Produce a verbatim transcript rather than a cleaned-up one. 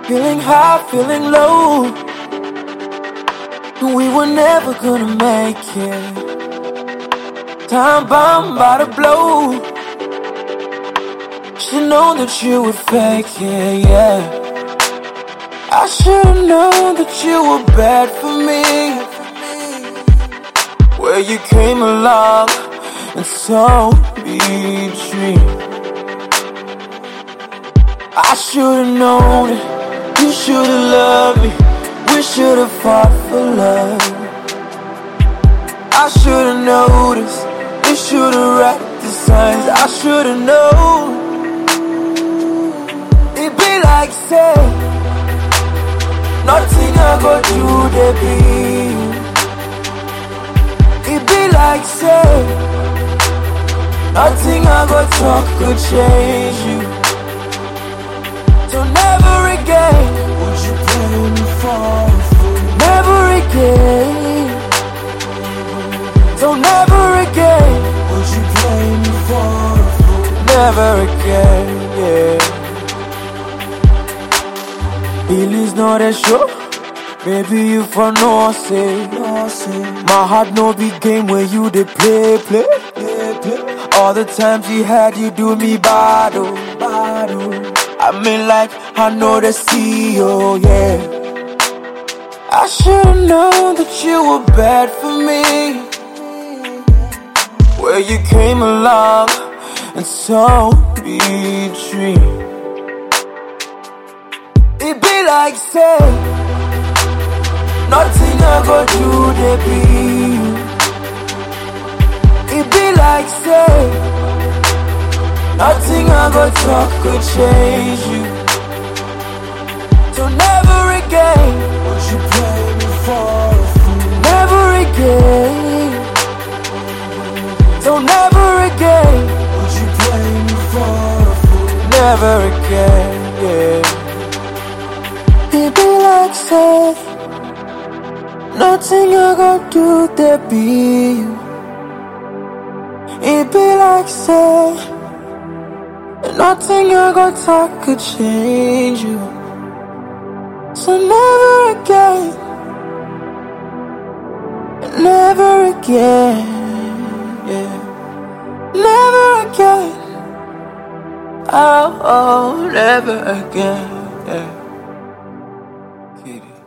Feeling high, feeling low. We were never gonna make it. Time bomb by the blow. Should know that you would fake it, yeah. I should've known that you were bad for me. Where you came along and so betrayed. I should've known it. You should've loved me. We should've fought for love. I should've noticed. You should've read the signs. I should've known. It be like say nothing I go do, they be. It be like say nothing I go talk could change you. So never again would you play me for. Never again. So never again would you play me for. Never again, yeah. Feelings not a show. Baby, you for no say. My heart no big game where you dey play, play, play, play. All the times you had, you do me bad, oh, bad, oh. I mean like, I know the C E O, yeah. I should've known that you were bad for me. Where you came along and so betrayed. It be like say nothing I go do, they be. It be like say nothing I go talk could change you. So never again would you play me for a fool. Never again. So never again would you play me for a fool. Never again, yeah. It be like say nothing I go do, there be you. It be like say nothing I go talk could change you. So never again, never again, yeah. Never again, oh, oh, never again, yeah. Kitty.